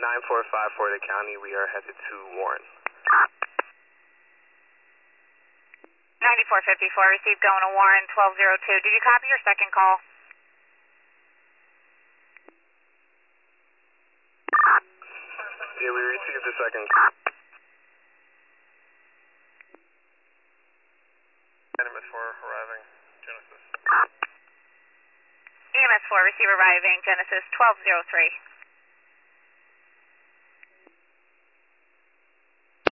9454 for the county. We are headed to Warren. 9454, received going to Warren, 1202. Did you copy your second call? Yeah, we received the second. EMS 4 arriving, Genesis. EMS 4, receive arriving, Genesis 1203.